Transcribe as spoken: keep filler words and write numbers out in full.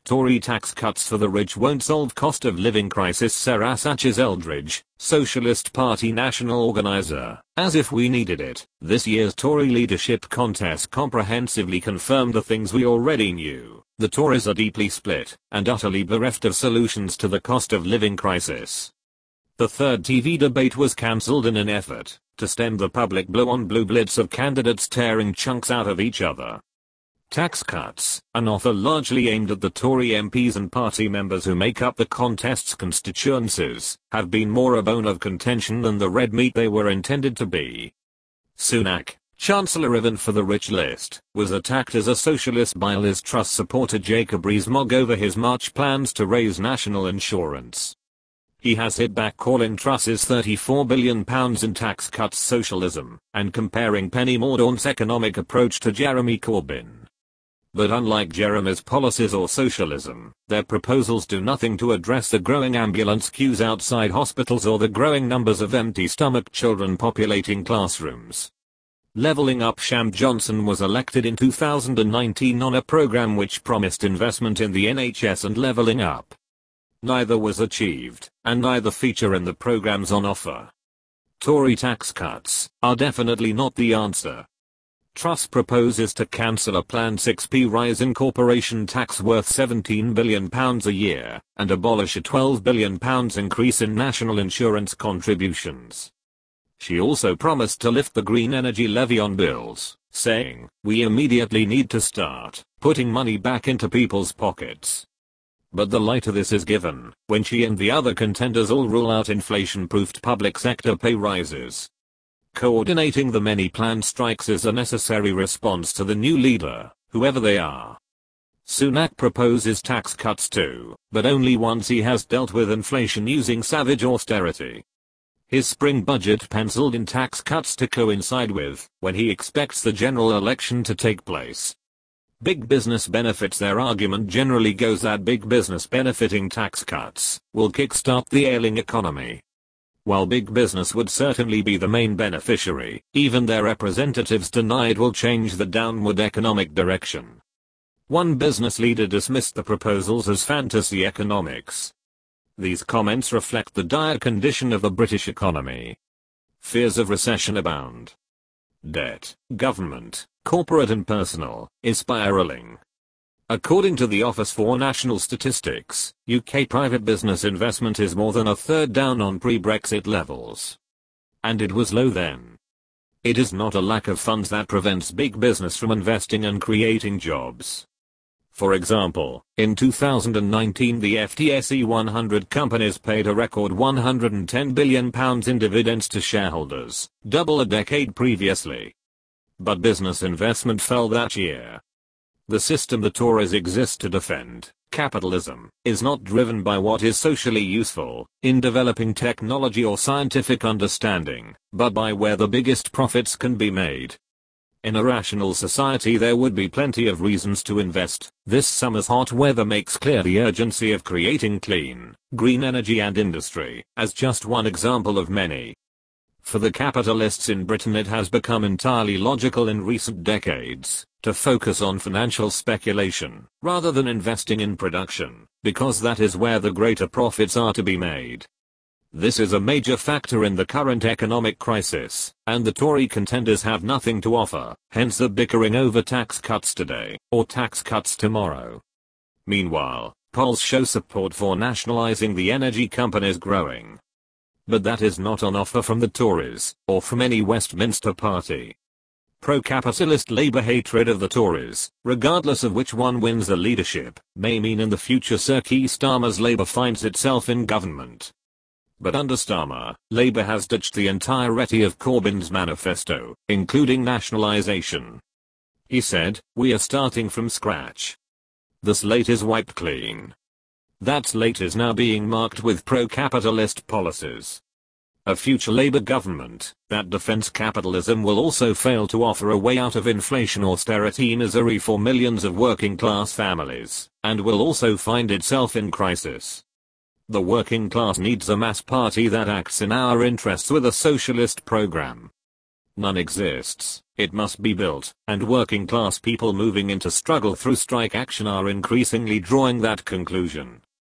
Tory tax cuts for the rich won't solve cost of living crisis, Sarah Sanchez Eldridge, Socialist Party national organizer. As if we needed it, this year's Tory leadership contest comprehensively confirmed the things we already knew. The Tories are deeply split and utterly bereft of solutions to the cost of living crisis. The third T V debate was cancelled in an effort to stem the public blow-on-blue blitz of candidates tearing chunks out of each other. Tax cuts, an offer largely aimed at the Tory M Ps and party members who make up the contest's constituencies, have been more a bone of contention than the red meat they were intended to be. Sunak, Chancellor even for the rich list, was attacked as a socialist by Liz Truss supporter Jacob Rees-Mogg over his March plans to raise national insurance. He has hit back, calling Truss's thirty-four billion pounds in tax cuts socialism, and comparing Penny Mordaunt's economic approach to Jeremy Corbyn. But unlike Jeremy's policies or socialism, their proposals do nothing to address the growing ambulance queues outside hospitals or the growing numbers of empty-stomached children populating classrooms. Levelling Up sham Johnson was elected in two thousand nineteen on a program which promised investment in the N H S and levelling up. Neither was achieved, and neither feature in the programs on offer. Tory tax cuts are definitely not the answer. Truss proposes to cancel a planned six p rise in corporation tax worth seventeen billion pounds a year, and abolish a twelve billion pounds increase in national insurance contributions. She also promised to lift the green energy levy on bills, saying, "We immediately need to start putting money back into people's pockets." But the lighter this is given, when she and the other contenders all rule out inflation-proofed public sector pay rises. Coordinating the many planned strikes is a necessary response to the new leader, whoever they are. Sunak proposes tax cuts too, but only once he has dealt with inflation using savage austerity. His spring budget penciled in tax cuts to coincide with when he expects the general election to take place. Big business benefits. Their argument generally goes that big business benefiting tax cuts will kickstart the ailing economy. While big business would certainly be the main beneficiary, even their representatives deny it will change the downward economic direction. One business leader dismissed the proposals as fantasy economics. These comments reflect the dire condition of the British economy. Fears of recession abound. Debt, government, corporate and personal, is spiraling. According to the Office for National Statistics, U K private business investment is more than a third down on pre-Brexit levels. And it was low then. It is not a lack of funds that prevents big business from investing and creating jobs. For example, in two thousand nineteen the F T S E one hundred companies paid a record one hundred ten billion pounds in dividends to shareholders, double a decade previously. But business investment fell that year. The system the Tories exist to defend, capitalism, is not driven by what is socially useful in developing technology or scientific understanding, but by where the biggest profits can be made. In a rational society there would be plenty of reasons to invest. This summer's hot weather makes clear the urgency of creating clean, green energy and industry, as just one example of many. For the capitalists in Britain it has become entirely logical in recent decades to focus on financial speculation rather than investing in production, because that is where the greater profits are to be made. This is a major factor in the current economic crisis, and the Tory contenders have nothing to offer, hence the bickering over tax cuts today, or tax cuts tomorrow. Meanwhile, polls show support for nationalising the energy companies growing. But that is not on offer from the Tories, or from any Westminster party. Pro-capitalist Labour hatred of the Tories, regardless of which one wins the leadership, may mean in the future Sir Keir Starmer's Labour finds itself in government. But under Starmer, Labour has ditched the entirety of Corbyn's manifesto, including nationalisation. He said, "We are starting from scratch. The slate is wiped clean." That slate is now being marked with pro-capitalist policies. A future Labour government that defends capitalism will also fail to offer a way out of inflation austerity misery for millions of working class families, and will also find itself in crisis. The working class needs a mass party that acts in our interests with a socialist program. None exists, it must be built, and working class people moving into struggle through strike action are increasingly drawing that conclusion.